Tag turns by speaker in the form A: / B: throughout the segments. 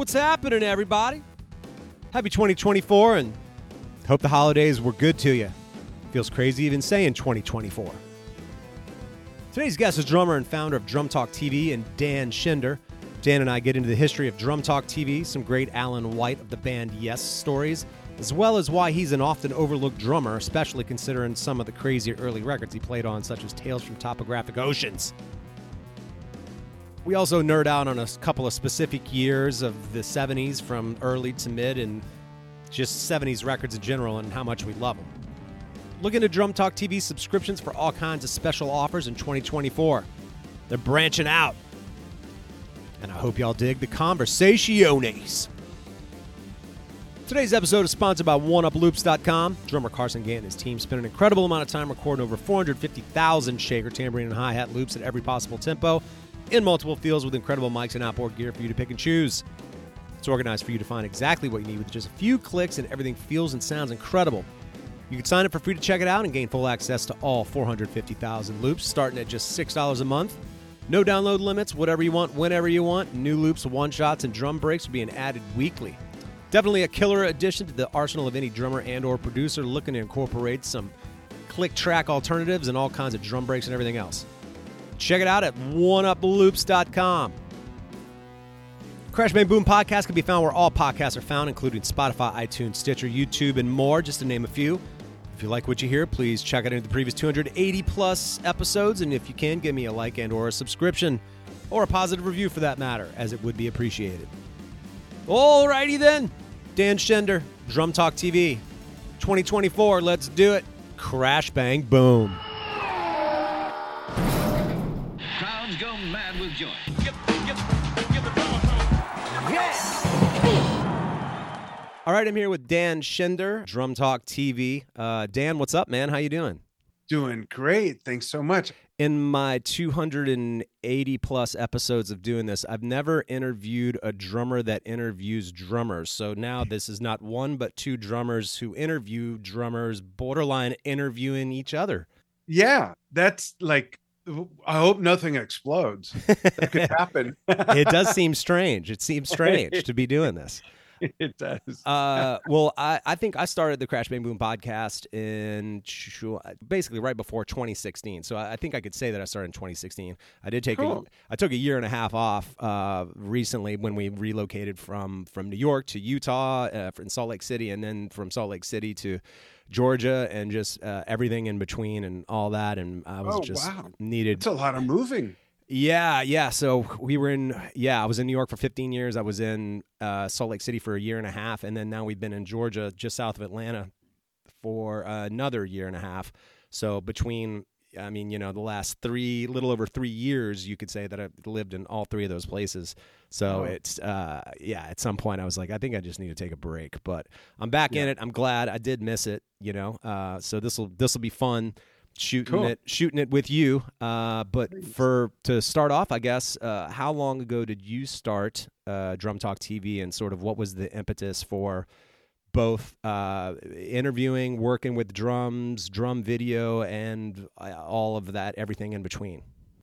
A: What's happening, everybody? Happy 2024, and hope the holidays were good to you. Feels crazy even saying 2024. Today's guest is drummer and founder of Drum Talk TV and Dan Schinder. Dan and I get into the history of Drum Talk TV, some great Alan White of the band Yes stories, as well as why he's an often overlooked drummer, especially considering some of the crazy early records he played on, such as Tales from Topographic Oceans. We also nerd out on a couple of specific years of the 70s, from early to mid, and just 70s records in general and how much we love them. Look into Drum Talk TV subscriptions for all kinds of special offers in 2024. They're branching out. And I hope y'all dig the conversaciones. Today's episode is sponsored by OneUpLoops.com. Drummer Carson Gant and his team spent an incredible amount of time recording over 450,000 shaker, tambourine, and hi-hat loops at every possible tempo in multiple fields with incredible mics and outboard gear for you to pick and choose. It's organized for you to find exactly what you need with just a few clicks, and everything feels and sounds incredible. You can sign up for free to check it out and gain full access to all 450,000 loops, starting at just $6 a month. No download limits, whatever you want, whenever you want. New loops, one-shots, and drum breaks are being added weekly. Definitely a killer addition to the arsenal of any drummer and or producer looking to incorporate some click track alternatives and all kinds of drum breaks and everything else. Check it out at OneUpLoops.com. Crash Bang Boom Podcast can be found where all podcasts are found, including Spotify, iTunes, Stitcher, YouTube, and more, just to name a few. If you like what you hear, please check out the previous 280-plus episodes, and if you can, give me a like and or a subscription, or a positive review for that matter, as it would be appreciated. Alrighty then, Dan Schinder, Drum Talk TV, 2024, let's do it. Crash Bang Boom.
B: Crowds go mad with joy.
A: All right, I'm here with Dan Schinder, Drum Talk TV. Dan, what's up, man? How you doing?
C: Doing great. Thanks so much.
A: In my 280-plus episodes of doing this, I've never interviewed a drummer that interviews drummers. So now this is not one but two drummers who interview drummers, borderline interviewing each other.
C: Yeah, that's like, I hope nothing explodes. That could happen.
A: It does seem strange. It seems strange to be doing this.
C: It does.
A: Well, I think I started the Crash Bang Boom podcast in basically right before 2016. So I think I could say that I started in 2016. I did take I took a year and a half off recently when we relocated from New York to Utah in Salt Lake City, and then from Salt Lake City to Georgia, and just everything in between and all that. And I was needed.
C: It's a lot of moving.
A: Yeah. So I was in New York for 15 years. I was in Salt Lake City for a year and a half. And then now we've been in Georgia, just south of Atlanta, for another year and a half. So between, the last little over 3 years, you could say that I've lived in all three of those places. So it's, at some point I was like, I think I just need to take a break. But I'm back in it. I'm glad. I did miss it, so this will be fun. Shooting it with you, but to start off, I guess, how long ago did you start Drum Talk TV, and sort of what was the impetus for both interviewing, working with drums, drum video, and all of that, everything in between?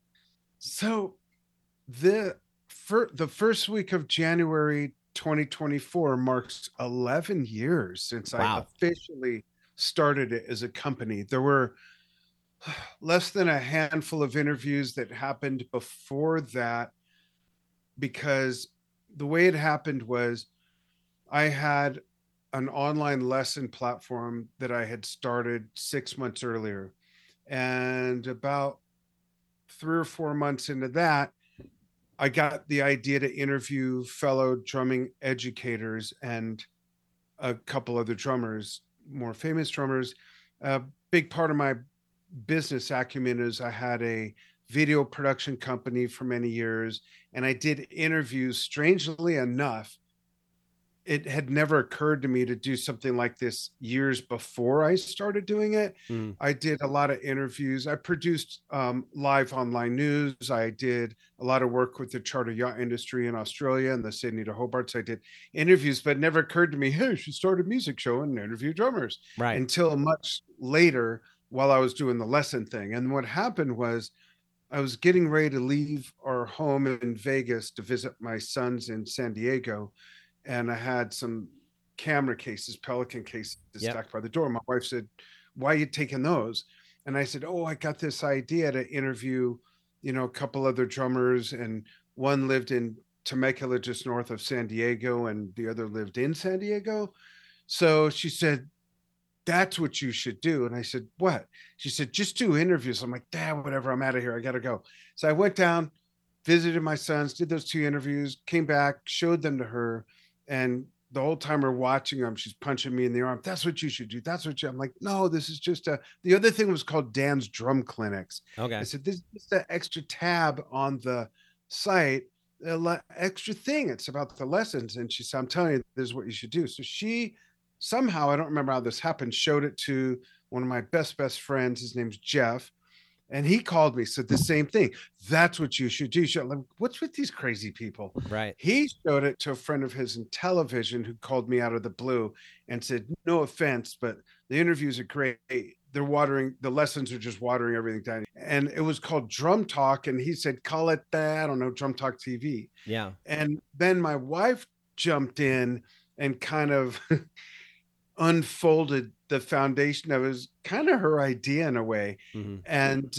C: So the first week of January 2024 marks 11 years since I officially started it as a company. There were less than a handful of interviews that happened before that, because the way it happened was I had an online lesson platform that I had started 6 months earlier. And about 3 or 4 months into that, I got the idea to interview fellow drumming educators and a couple other drummers, more famous drummers. A big part of my business acumen is I had a video production company for many years, and I did interviews. Strangely enough, it had never occurred to me to do something like this years before I started doing it. I did a lot of interviews. I produced live online news. I did a lot of work with the charter yacht industry in Australia and the Sydney to Hobart. So I did interviews, but it never occurred to me, hey, I should start a music show and interview drummers.
A: Right.
C: Until much later, while I was doing the lesson thing. And what happened was I was getting ready to leave our home in Vegas to visit my sons in San Diego, and I had some camera cases, Pelican cases
A: Yep.
C: stacked by the door. My wife said, "Why are you taking those?" And I said, "Oh, I got this idea to interview, a couple other drummers, and one lived in Temecula, just north of San Diego, and the other lived in San Diego." So she said, "That's what you should do." And I said, "What?" She said, "Just do interviews." I'm like, "Dad, whatever. I'm out of here. I got to go." So I went down, visited my sons, did those 2 interviews, came back, showed them to her. And the whole time we're watching them, she's punching me in the arm. "That's what you should do. That's what you." I'm like, "No, this is just a." The other thing was called Dan's Drum Clinics. I
A: Okay.
C: said, "This is just an extra tab on the site, extra thing. It's about the lessons." And she said, "I'm telling you, this is what you should do." So she somehow, I don't remember how this happened, showed it to one of my best friends. His name's Jeff. And he called me, said the same thing. "That's what you should do." Like, what's with these crazy people?
A: Right.
C: He showed it to a friend of his in television who called me out of the blue and said, "No offense, but the interviews are great. They're watering, the lessons are just watering everything down." And it was called Drum Talk. And he said, "Call it that. I don't know, Drum Talk TV."
A: Yeah.
C: And then my wife jumped in and kind of unfolded the foundation that was kind of her idea in a way.
A: Hmm.
C: And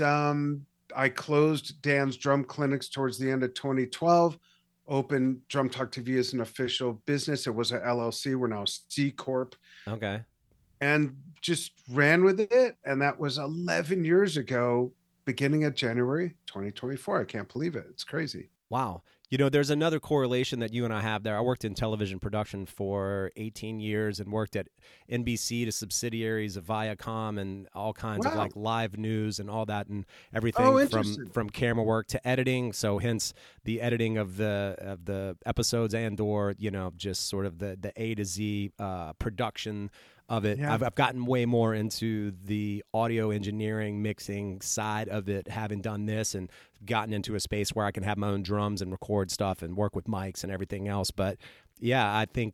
C: I closed Dan's Drum Clinics towards the end of 2012, opened Drum Talk TV as an official business. It was a LLC. We're now C Corp,
A: Okay.
C: and just ran with it. And that was 11 years ago, beginning of January 2024. I can't believe it. It's crazy.
A: Wow. There's another correlation that you and I have there. I worked in television production for 18 years and worked at NBC to subsidiaries of Viacom and all kinds of
C: Wow.
A: like live news and all that and everything
C: Oh,
A: from
C: interesting.
A: camera work to editing. So hence the editing of the episodes and or, just sort of the A to Z production of it.
C: Yeah.
A: I've gotten way more into the audio engineering mixing side of it, having done this and gotten into a space where I can have my own drums and record stuff and work with mics and everything else. But yeah, I think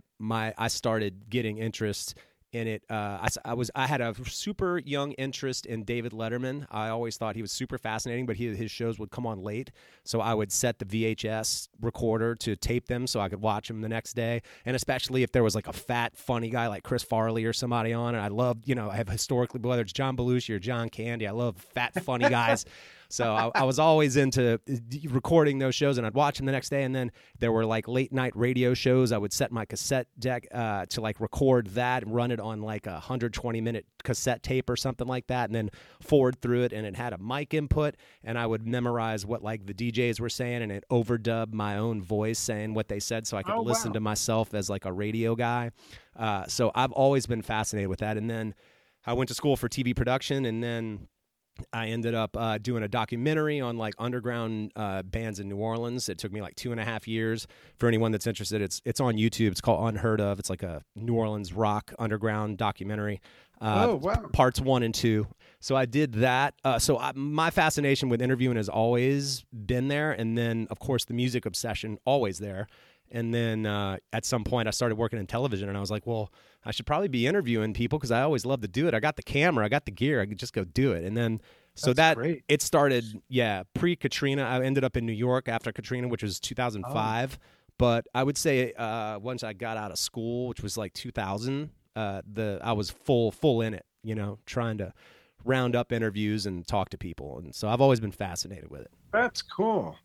A: I started getting interest in it. I had a super young interest in David Letterman. I always thought he was super fascinating, but his shows would come on late, so I would set the VHS recorder to tape them so I could watch them the next day. And especially if there was like a fat, funny guy like Chris Farley or somebody on, and I loved, I have historically, whether it's John Belushi or John Candy, I love fat, funny guys. So I was always into recording those shows, and I'd watch them the next day. And then there were like late night radio shows. I would set my cassette deck to like record that and run it on like a 120-minute cassette tape or something like that, and then forward through it. And it had a mic input, and I would memorize what like the DJs were saying, and it overdub my own voice saying what they said, so I could listen to myself as like a radio guy. So I've always been fascinated with that. And then I went to school for TV production, and then I ended up doing a documentary on like underground bands in New Orleans. It took me like 2.5 years. For anyone that's interested, it's on YouTube. It's called Unheard Of. It's like a New Orleans rock underground documentary.
C: Oh, wow.
A: Parts 1 and 2. So I did that. My fascination with interviewing has always been there, and then of course the music obsession always there. And then at some point I started working in television, and I was like, well, I should probably be interviewing people because I always love to do it. I got the camera, I got the gear, I could just go do it. And then
C: That's great.
A: it started, pre-Katrina. I ended up in New York after Katrina, which was 2005. But I would say once I got out of school, which was like 2000, I was full in it, trying to round up interviews and talk to people. And so I've always been fascinated with it.
C: That's cool.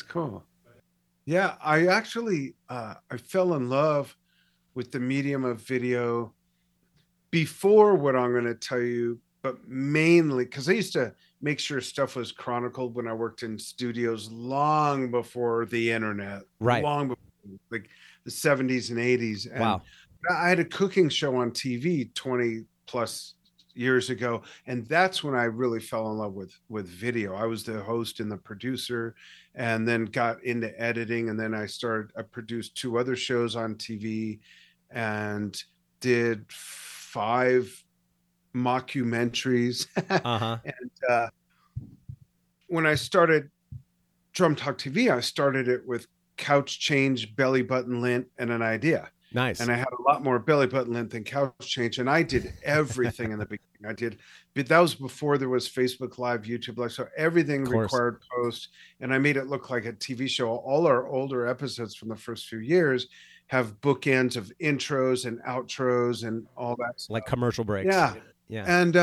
C: Yeah, I actually I fell in love with the medium of video before what I'm going to tell you, but mainly because I used to make sure stuff was chronicled when I worked in studios long before the internet,
A: Right.
C: long before like the 70s and 80s. And
A: Wow.
C: I had a cooking show on TV 20 plus years ago, and that's when I really fell in love with video. I was the host and the producer, and then got into editing, and then I produced 2 other shows on TV and did 5 mockumentaries.
A: Uh-huh.
C: And when I started Drum Talk TV, I started it with couch change, belly button lint, and an idea.
A: Nice.
C: And I had a lot more belly button length than couch change. And I did everything in the beginning. But that was before there was Facebook Live, YouTube Live. So everything required post. And I made it look like a TV show. All our older episodes from the first few years have bookends of intros and outros and all that stuff.
A: Like commercial breaks.
C: Yeah.
A: Yeah.
C: And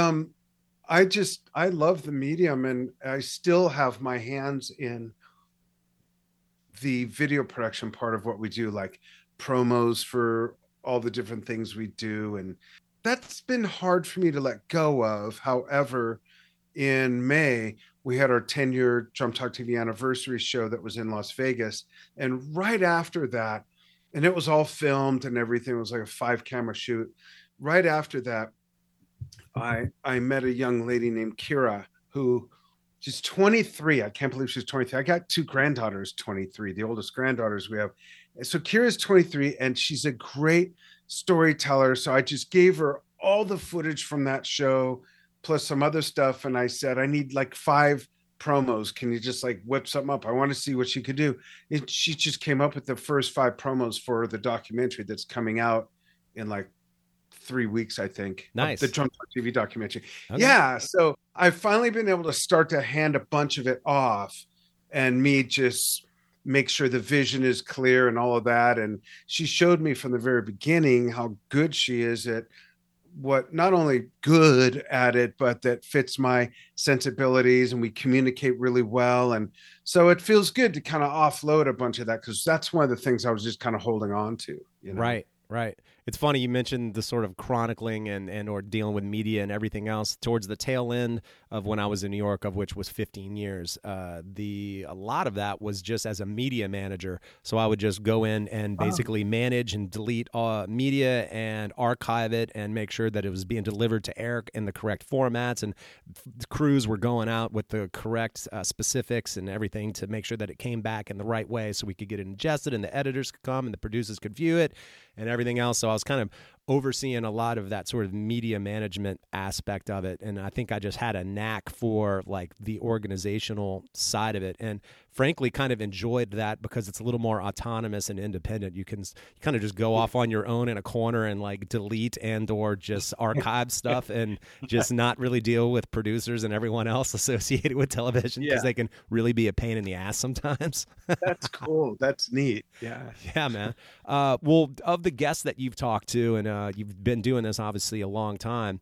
C: I love the medium, and I still have my hands in the video production part of what we do, like promos for all the different things we do. And that's been hard for me to let go of. However, in May, we had our 10-year Drum Talk TV anniversary show that was in Las Vegas. And right after that, and it was all filmed and everything, it was like a 5-camera shoot. Right after that, I met a young lady named Kira, who she's 23. I can't believe she's 23. I got 2 granddaughters, 23, the oldest granddaughters we have. So Kira's 23, and she's a great storyteller. So I just gave her all the footage from that show, plus some other stuff. And I said, I need like 5 promos. Can you just like whip something up? I want to see what she could do. And she just came up with the first 5 promos for the documentary that's coming out in like 3 weeks, I think.
A: Nice.
C: The Drum Talk TV documentary.
A: Okay.
C: Yeah. So I've finally been able to start to hand a bunch of it off, and me just make sure the vision is clear and all of that. And she showed me from the very beginning how good she is at what, not only good at it, but that fits my sensibilities, and we communicate really well. And so it feels good to kind of offload a bunch of that, because that's one of the things I was just kind of holding on to. You know?
A: Right. It's funny you mentioned the sort of chronicling and or dealing with media and everything else towards the tail end of when I was in New York, of which was 15 years. A lot of that was just as a media manager. So I would just go in and basically manage and delete media and archive it and make sure that it was being delivered to air in the correct formats, and the crews were going out with the correct specifics and everything to make sure that it came back in the right way so we could get it ingested and the editors could come and the producers could view it and everything else. So I was kind of overseeing a lot of that sort of media management aspect of it. And I think I just had a knack for like the organizational side of it. And frankly, kind of enjoyed that because it's a little more autonomous and independent. You can kind of just go off on your own in a corner and like delete and or just archive stuff and just not really deal with producers and everyone else associated with television, because they can really be a pain in the ass sometimes.
C: That's cool. That's neat.
A: Yeah, man. Well, of the guests that you've talked to, and you've been doing this obviously a long time,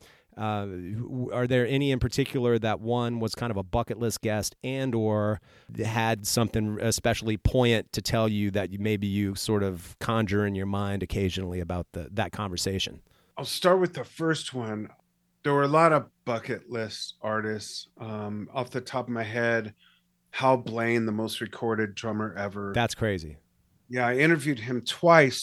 A: are there any in particular that one was kind of a bucket list guest and or had something especially poignant to tell you that maybe you sort of conjure in your mind occasionally about that conversation?
C: I'll start with the first one. There were a lot of bucket list artists. Off the top of my head, Hal Blaine, the most recorded drummer ever.
A: That's crazy.
C: Yeah, I interviewed him twice.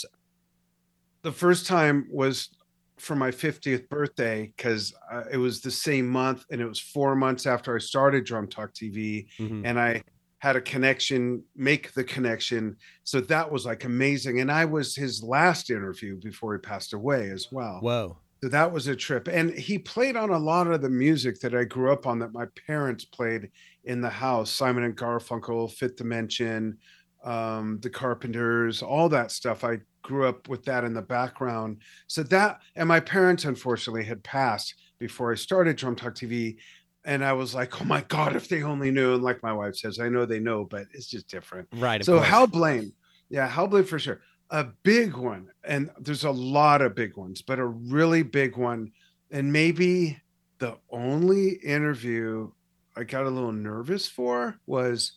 C: The first time was for my 50th birthday, because it was the same month, and it was 4 months after I started Drum Talk TV, and I had a make the connection. So that was like amazing. And I was his last interview before he passed away as well.
A: Whoa.
C: So that was a trip. And he played on a lot of the music that I grew up on, that my parents played in the house. Simon and Garfunkel, Fifth Dimension, the Carpenters, all that stuff. I grew up with that in the background. So that, and my parents unfortunately had passed before I started Drum Talk TV. And I was like, oh my God, if they only knew. And like my wife says, I know they know, but it's just different.
A: Right.
C: So Hal Blaine. Yeah, Hal Blaine for sure. A big one. And there's a lot of big ones, but a really big one. And maybe the only interview I got a little nervous for was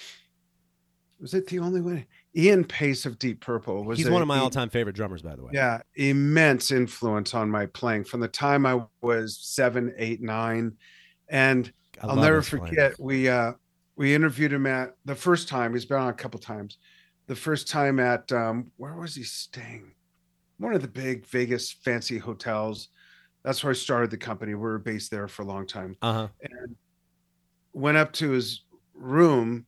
C: it the only one? Ian Pace of Deep Purple.
A: He's one of my all-time favorite drummers, by the way.
C: Yeah, immense influence on my playing from the time I was 7, 8, 9. And I'll never forget, we interviewed him at the first time. He's been on a couple times. The first time at, where was he staying? One of the big Vegas fancy hotels. That's where I started the company. We were based there for a long time. And went up to his room.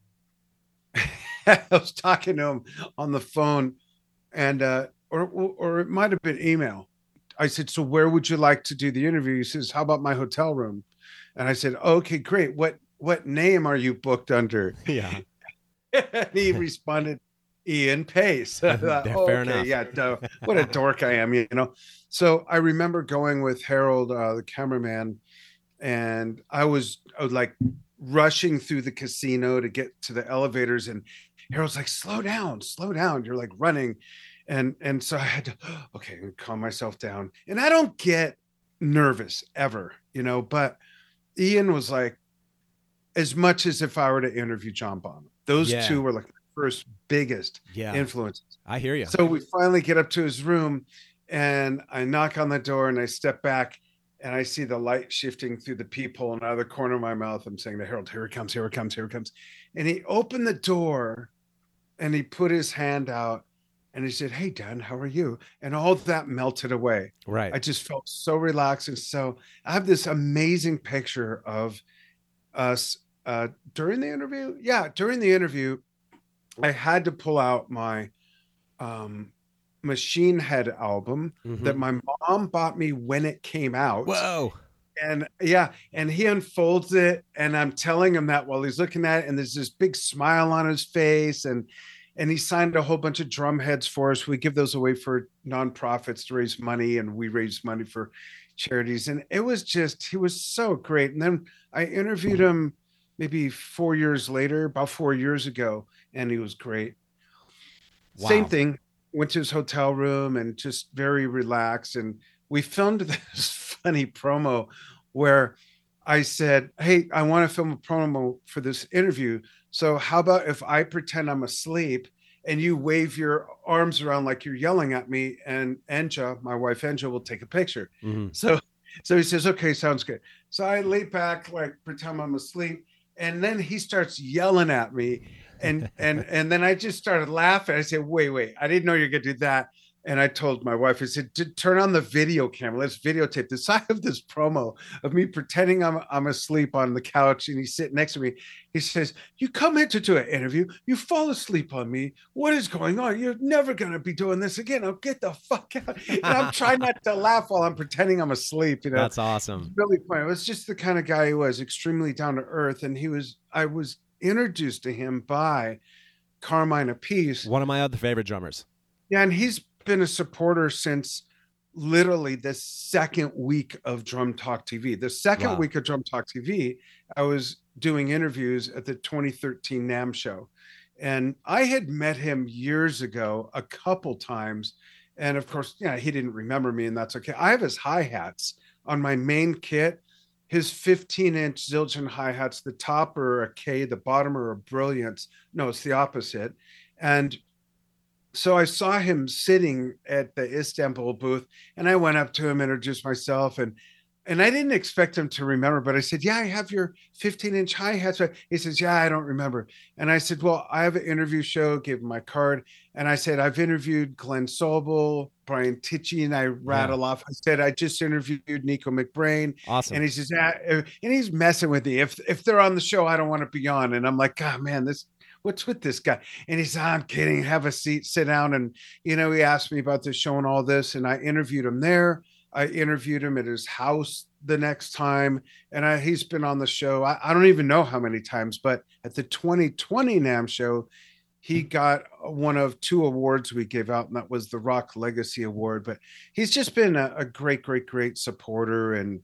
C: I was talking to him on the phone, and or it might have been email. I said, so where would you like to do the interview? He says, how about my hotel room? And I said, okay, great. What name are you booked under?
A: Yeah.
C: And he responded, Ian Pace. I thought,
A: Fair enough.
C: Yeah, duh. What a dork I am, you know. So I remember going with Harold, the cameraman, and I was like rushing through the casino to get to the elevators, and Harold's like, slow down, slow down. You're like running. And so I had to, okay, calm myself down. And I don't get nervous ever, you know, but Ian was like, as much as if I were to interview John Bonham. Those two were like the first biggest influences.
A: I hear you.
C: So we finally get up to his room, and I knock on the door, and I step back, and I see the light shifting through the peephole, and out of the corner of my mouth, I'm saying to Harold, here it comes, here it comes, here it comes. And he opened the door, and he put his hand out, and he said, hey, Dan, how are you? And all that melted away.
A: Right.
C: I just felt so relaxed. And so I have this amazing picture of us during the interview. Yeah, during the interview, I had to pull out my Machine Head album that my mom bought me when it came out.
A: Whoa.
C: And yeah, and he unfolds it, and I'm telling him that while he's looking at it, and there's this big smile on his face, and he signed a whole bunch of drum heads for us. We give those away for nonprofits to raise money, and we raise money for charities. And it was just, he was so great. And then I interviewed him maybe 4 years later, about 4 years ago, and he was great. Wow. Same thing. Went to his hotel room and just very relaxed. And we filmed this funny promo where I said, hey, I want to film a promo for this interview. So how about if I pretend I'm asleep and you wave your arms around like you're yelling at me, and Enja, my wife Enja, will take a picture. So he says, okay, sounds good. So I lay back, like pretend I'm asleep. And then he starts yelling at me. And then I just started laughing. I said, wait, I didn't know you were going to do that. And I told my wife, I said, turn on the video camera. Let's videotape this. So I have this promo of me pretending I'm asleep on the couch, and he's sitting next to me. He says, you come into an interview, you fall asleep on me. What is going on? You're never going to be doing this again. I'll get the fuck out. And I'm trying not to laugh while I'm pretending I'm asleep. You know,
A: that's awesome.
C: It's really funny. It was just the kind of guy he was, extremely down to earth. And I was introduced to him by Carmine Appice,
A: one of my other favorite drummers.
C: Yeah, and he's been a supporter since literally the second week of Drum Talk TV. The second week of Drum Talk TV, I was doing interviews at the 2013 NAMM show. And I had met him years ago a couple times. And of course, yeah, he didn't remember me, and that's okay. I have his hi-hats on my main kit. His 15-inch Zildjian hi-hats, the top are a K, the bottom are a Brilliance. No, it's the opposite. And so I saw him sitting at the Istanbul booth, and I went up to him, introduced myself, and I didn't expect him to remember, but I said, yeah, I have your 15-inch hi-hats. He says, yeah, I don't remember. And I said, well, I have an interview show, gave him my card. And I said, I've interviewed Glenn Sobel, Brian Tichy, and I rattle off. I said, I just interviewed Nico McBrain.
A: Awesome.
C: And he says, yeah, and he's messing with me. If they're on the show, I don't want to be on. And I'm like, God, man, what's with this guy? And he said, I'm kidding. Have a seat, sit down. And, you know, he asked me about the show and all this. And I interviewed him there. I interviewed him at his house the next time. And he's been on the show. I don't even know how many times, but at the 2020 NAMM show, he got one of 2 awards we gave out, and that was the Rock Legacy Award. But he's just been a great, great, great supporter. And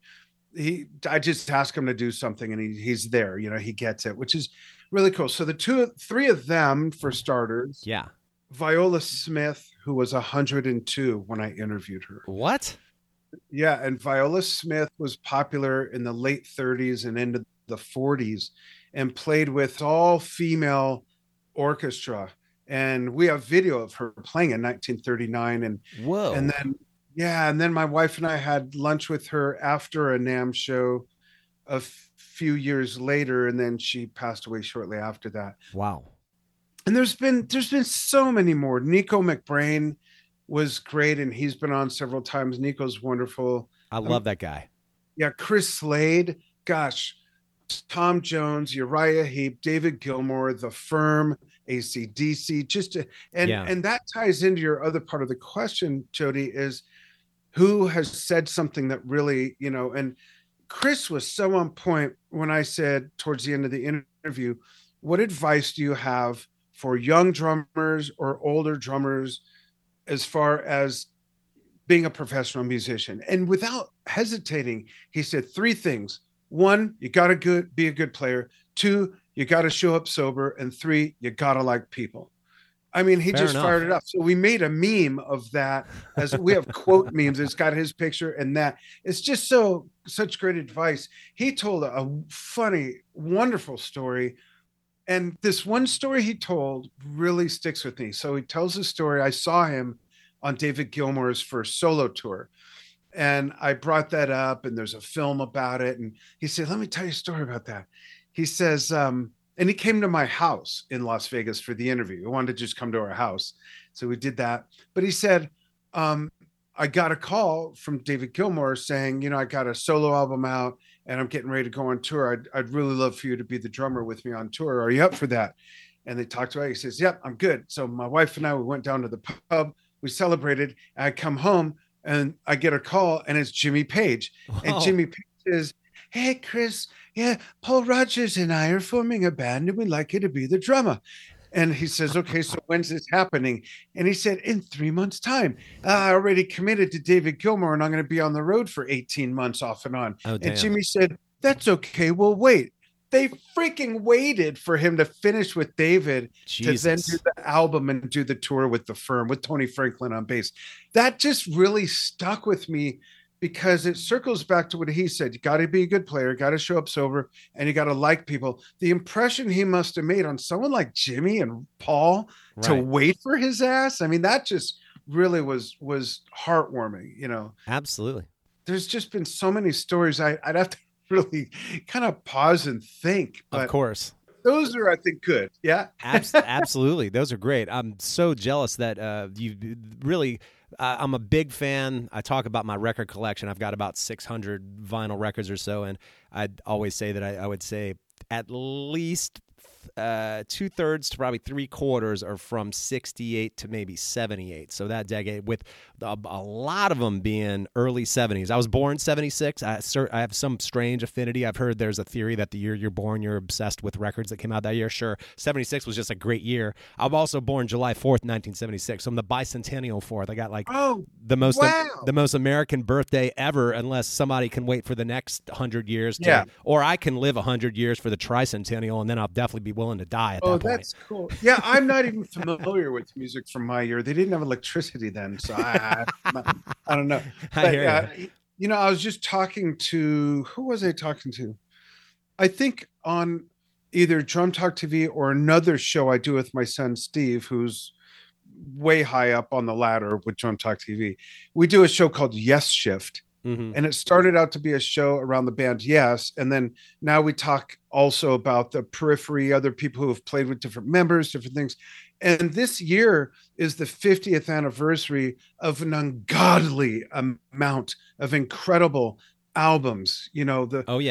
C: I just asked him to do something, and he's there. You know, he gets it, which is really cool. So the 3 of them, for starters.
A: Yeah.
C: Viola Smith, who was 102 when I interviewed her.
A: What?
C: Yeah, and Viola Smith was popular in the late 30s and into the 40s, and played with all-female orchestra. And we have video of her playing in 1939. And
A: whoa!
C: And then my wife and I had lunch with her after a NAMM show a few years later, and then she passed away shortly after that.
A: Wow!
C: And there's been so many more. Nico McBrain was great, and he's been on several times. Nico's wonderful.
A: I love that guy.
C: Yeah, Chris Slade. Gosh, Tom Jones, Uriah Heep, David Gilmour, The Firm, AC/DC. And that ties into your other part of the question, Jody, is who has said something that really, you know, and Chris was so on point when I said towards the end of the interview, what advice do you have for young drummers or older drummers as far as being a professional musician. And without hesitating, he said three things. One, you got to be a good player. Two, you got to show up sober. And three, you got to like people. I mean, he just fired it up. So we made a meme of that, as we have quote memes. It's got his picture and that. It's just such great advice. He told a funny, wonderful story. And this one story he told really sticks with me. So he tells a story. I saw him on David Gilmour's first solo tour. And I brought that up, and there's a film about it. And he said, let me tell you a story about that. He says, and he came to my house in Las Vegas for the interview. He wanted to just come to our house. So we did that. But he said, I got a call from David Gilmour saying, you know, I got a solo album out and I'm getting ready to go on tour. I'd really love for you to be the drummer with me on tour. Are you up for that? And they talked about it. He says, yep, I'm good. So my wife and I, we went down to the pub. We celebrated. I come home and I get a call, and it's Jimmy Page. Oh. And Jimmy Page says, hey, Chris, yeah, Paul Rodgers and I are forming a band and we'd like you to be the drummer. And he says, okay, so when's this happening? And he said, in 3 months' time. I already committed to David Gilmour, and I'm going to be on the road for 18 months off and on. Oh, and Jimmy said, that's okay. We'll wait. They freaking waited for him to finish with David to then do the album and do the tour with The Firm, with Tony Franklin on bass. That just really stuck with me, because it circles back to what he said. You got to be a good player, got to show up sober, and you got to like people. The impression he must have made on someone like Jimmy and Paul to wait for his ass. I mean, that just really was heartwarming, you know?
A: Absolutely.
C: There's just been so many stories. I'd have to really kind of pause and think. But
A: of course.
C: Those are, I think, good. Yeah.
A: Absolutely. Those are great. I'm so jealous that you really... I'm a big fan. I talk about my record collection. I've got about 600 vinyl records or so, and I'd always say that I would say at least 2/3 to probably 3/4 are from 68 to maybe 78. So that decade, with a lot of them being early 70s. I was born 76. I have some strange affinity. I've heard there's a theory that the year you're born, you're obsessed with records that came out that year. Sure, 76 was just a great year. I'm also born July 4th, 1976. So I'm the bicentennial fourth. I got like the most American birthday ever, unless somebody can wait for the next 100 years. Or I can live 100 years for the tricentennial, and then I'll definitely be willing to die at that point. Oh, that's
C: cool. Yeah, I'm not even familiar with music from my year. They didn't have electricity then, so I don't know. But, you know, I was just talking to, who was I talking to? I think on either Drum Talk TV or another show I do with my son, Steve, who's way high up on the ladder with Drum Talk TV. We do a show called Yes Shift. Mm-hmm. And it started out to be a show around the band Yes. And then now we talk also about the periphery, other people who have played with different members, different things. And this year is the 50th anniversary of an ungodly amount of incredible albums. You know,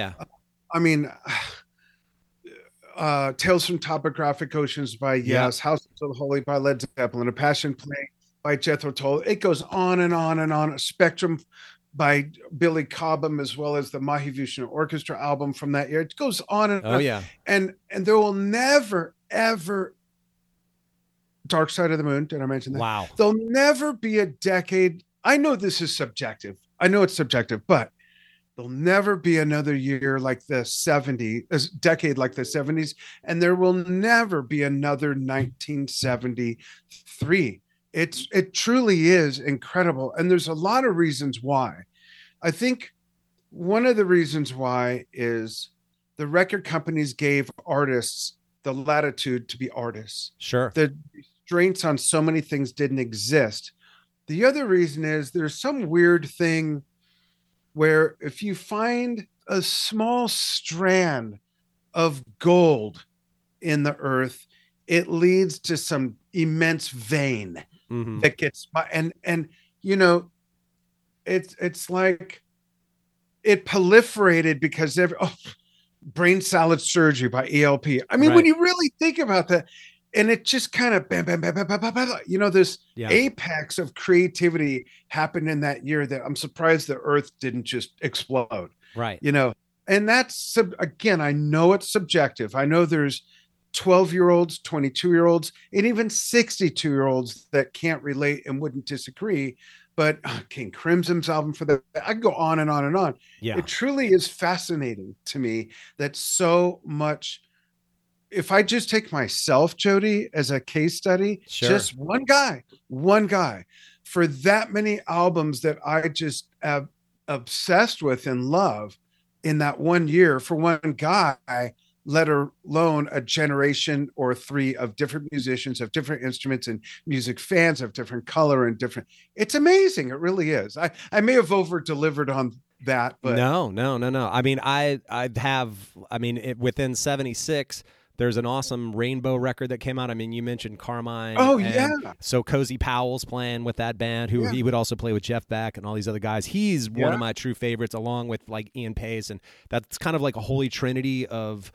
C: Tales from Topographic Oceans by Yes, House of the Holy by Led Zeppelin, A Passion Play by Jethro Tull. It goes on and on and on. A Spectrum by Billy Cobham, as well as the Mahavishnu Orchestra album from that year. It goes on and on. And there will never, ever, Dark Side of the Moon, did I mention that?
A: Wow.
C: There'll never be a decade. I know this is subjective. I know it's subjective, but there'll never be another year like the 70s, a decade like the 70s, and there will never be another 1973. It truly is incredible. And there's a lot of reasons why. I think one of the reasons why is the record companies gave artists the latitude to be artists.
A: Sure.
C: The restraints on so many things didn't exist. The other reason is there's some weird thing where if you find a small strand of gold in the earth, it leads to some immense vein. Mm-hmm. That gets and you know, it's like it proliferated because brain salad surgery by ELP. I mean, when you really think about that, and it just kind of bam, bam, bam, bam, bam, bam, bam, you know, this apex of creativity happened in that year that I'm surprised the earth didn't just explode.
A: Right.
C: You know, and that's again, I know it's subjective. I know there's 12-year-olds, 22-year-olds, and even 62-year-olds that can't relate and wouldn't disagree. But King Crimson's album for the, I could go on and on and on.
A: Yeah.
C: It truly is fascinating to me that so much. If I just take myself, Jody, as a case study,
A: Sure.
C: just one guy, for that many albums that I just am obsessed with and love in that 1 year, for one guy, let alone a generation or three of different musicians, of different instruments and music fans of different color and different. It's amazing. It really is. I may have over delivered on that, but
A: no. I mean, within 76, there's an awesome Rainbow record that came out. I mean, you mentioned Carmine.
C: Oh, yeah.
A: So Cozy Powell's playing with that band, who he would also play with Jeff Beck and all these other guys. He's one of my true favorites, along with like Ian Pace, and that's kind of like a holy trinity of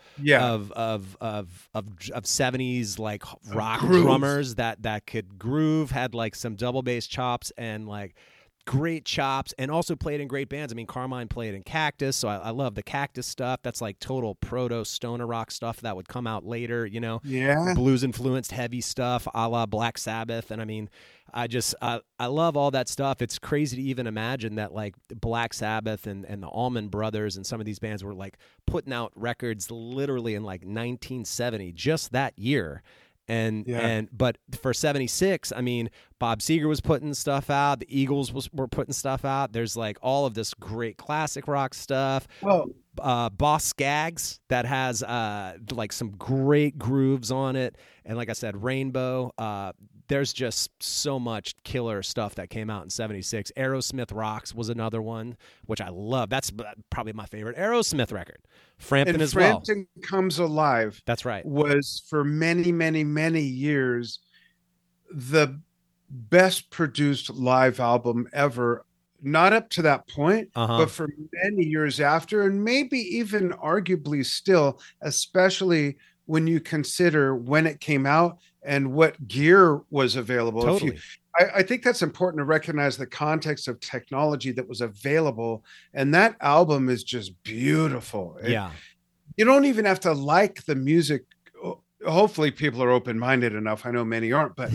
A: 70s like rock drummers that could groove, had like some double bass chops and like great chops, and also played in great bands. I mean, Carmine played in Cactus, so I love the Cactus stuff. That's like total proto stoner rock stuff that would come out later, you know.
C: Yeah.
A: Blues influenced heavy stuff, a la Black Sabbath. And I mean, I love all that stuff. It's crazy to even imagine that like Black Sabbath and the Allman Brothers and some of these bands were like putting out records literally in like 1970, just that year. But for 76, I mean, Bob Seger was putting stuff out. The Eagles were putting stuff out. There's like all of this great classic rock stuff.
C: Well,
A: Boss Skaggs that has like some great grooves on it. And like I said, Rainbow. There's just so much killer stuff that came out in 76. Aerosmith Rocks was another one, which I love. That's probably my favorite Aerosmith record. Frampton as well.
C: Frampton Comes Alive.
A: That's right.
C: Was for many, many, many years the best produced live album ever. Not up to that point, but for many years after, and maybe even arguably still, especially when you consider when it came out and what gear was available.
A: Totally.
C: I think that's important to recognize the context of technology that was available. And that album is just beautiful.
A: Yeah.
C: You don't even have to like the music. Hopefully people are open-minded enough. I know many aren't, but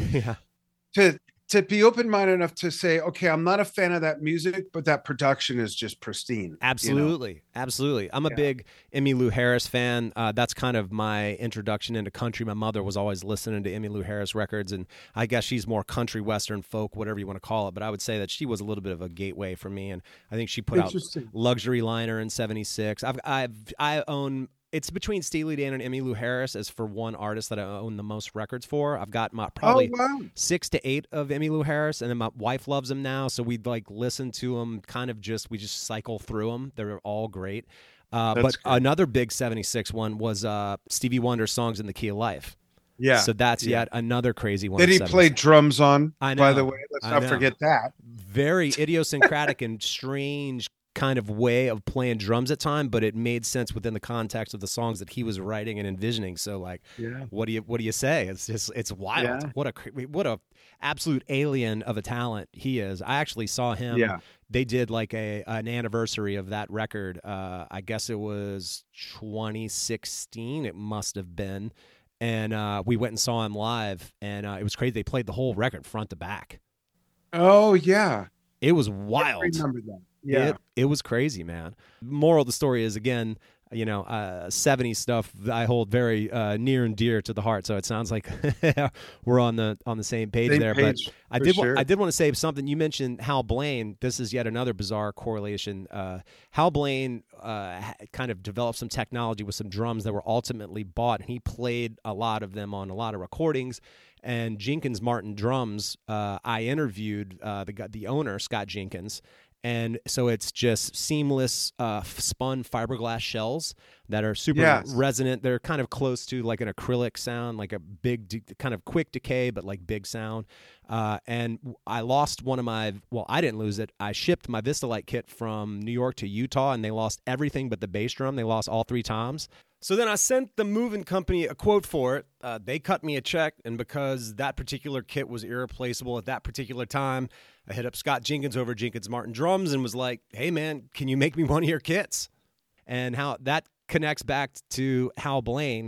C: to be open-minded enough to say, okay, I'm not a fan of that music, but that production is just pristine.
A: Absolutely.
C: You know?
A: Absolutely. I'm a big Emmylou Harris fan. That's kind of my introduction into country. My mother was always listening to Emmylou Harris records, and I guess she's more country, western, folk, whatever you want to call it. But I would say that she was a little bit of a gateway for me, and I think she put out Luxury Liner in 76. I own... It's between Steely Dan and Emmylou Harris as for one artist that I own the most records for. I've got probably 6 to 8 of Emmylou Harris, and then my wife loves them now, so we'd like listen to them. We just cycle through them. They're all great. But great. Another big 76 one was Stevie Wonder's Songs in the Key of Life. Yeah. So that's yet another crazy one.
C: That he played drums on,
A: I know,
C: by the way. Let's not forget that.
A: Very idiosyncratic and strange kind of way of playing drums at time, but it made sense within the context of the songs that he was writing and envisioning. So like, what do you say? It's wild. Yeah. What a absolute alien of a talent he is. I actually saw him. Yeah. They did like an anniversary of that record. I guess it was 2016. It must have been. And we went and saw him live, and it was crazy. They played the whole record front to back.
C: Oh yeah.
A: It was wild.
C: I remember that. Yeah.
A: It was crazy, man. Moral of the story is, again, 70s stuff I hold very near and dear to the heart. So it sounds like we're on the same page there. But I did want to say something. You mentioned Hal Blaine. This is yet another bizarre correlation. Hal Blaine kind of developed some technology with some drums that were ultimately bought, and he played a lot of them on a lot of recordings. And Jenkins Martin Drums, I interviewed the owner, Scott Jenkins. And so it's just seamless spun fiberglass shells that are super resonant. They're kind of close to like an acrylic sound, like a big, kind of quick decay, but like big sound. And I lost I didn't lose it. I shipped my Vistalite kit from New York to Utah, and they lost everything but the bass drum. They lost all 3 toms. So then I sent the moving company a quote for it. They cut me a check, and because that particular kit was irreplaceable at that particular time, I hit up Scott Jenkins over Jenkins Martin Drums and was like, hey, man, can you make me one of your kits? And how that connects back to Hal Blaine.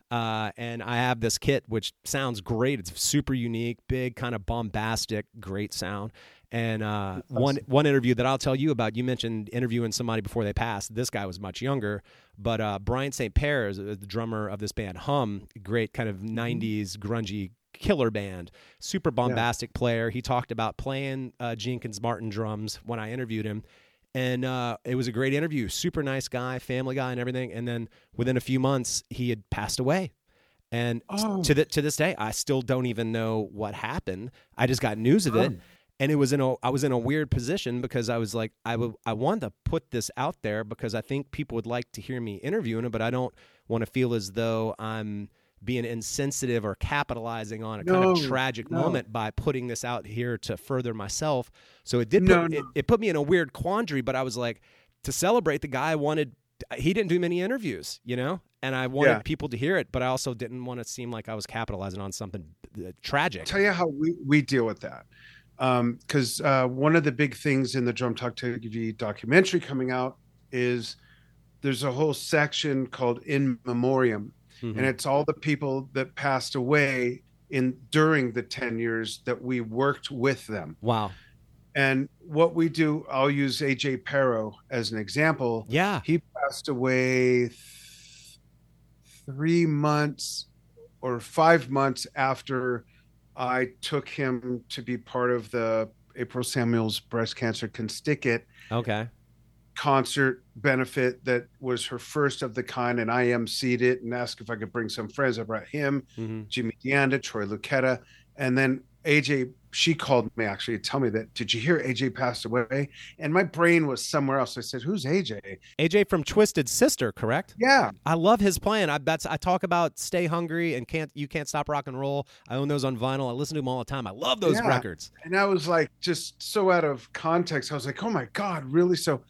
A: And I have this kit, which sounds great. It's super unique, big, kind of bombastic, great sound. And one interview that I'll tell you about, you mentioned interviewing somebody before they passed. This guy was much younger, but Brian St. Pierre is the drummer of this band, Hum, great kind of 90s grungy killer band, super bombastic player. He talked about playing Jenkins Martin drums when I interviewed him. And it was a great interview, super nice guy, family guy and everything. And then within a few months, he had passed away. And to this day, I still don't even know what happened. I just got news of it. And I was in a weird position because I was like, I wanted to put this out there because I think people would like to hear me interviewing him, but I don't want to feel as though I'm being insensitive or capitalizing on a kind of tragic moment by putting this out here to further myself. So it put me in a weird quandary, but I was like, to celebrate the guy, he didn't do many interviews, and I wanted people to hear it, but I also didn't want to seem like I was capitalizing on something tragic.
C: I'll tell you how we deal with that. Because one of the big things in the Drum Talk TV documentary coming out is there's a whole section called In Memoriam, and it's all the people that passed away during the 10 years that we worked with them.
A: Wow.
C: And what we do, I'll use AJ Pero as an example.
A: Yeah.
C: He passed away 3 months or 5 months after I took him to be part of the April Samuels Breast Cancer Can Stick It concert benefit that was her first of the kind, and I emceed it and asked if I could bring some friends. I brought him, Jimmy Deanda, Troy Lucetta, and then AJ, she called me actually to tell me that, did you hear AJ passed away? And my brain was somewhere else. I said, who's AJ?
A: AJ from Twisted Sister, correct?
C: Yeah.
A: I love his playing. I talk about Stay Hungry and You Can't Stop Rock and Roll. I own those on vinyl. I listen to them all the time. I love those records.
C: And I was like, just so out of context. I was like, oh my God, really? So